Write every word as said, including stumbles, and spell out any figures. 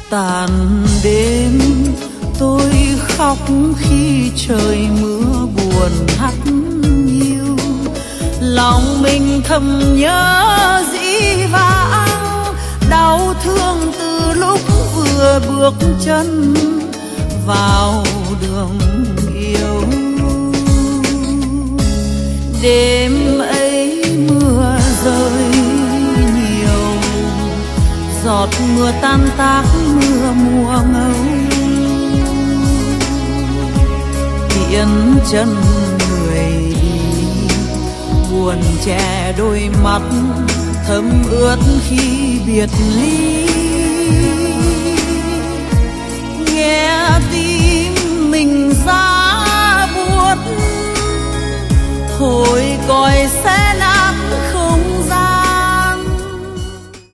Tàn đêm tôi khóc khi trời mưa buồn hắt hiu, lòng mình thầm nhớ dĩ vãng, đau thương từ lúc vừa bước chân vào đường yêu. Đêm ấy mưa rơi nhiều, giọt mưa tan tác mưa mùa ngâu, tiễn chân người đi, buồn che đôi mắt thấm ướt khi biệt ly. Nghe tim mình giá buốt, thôi còi xe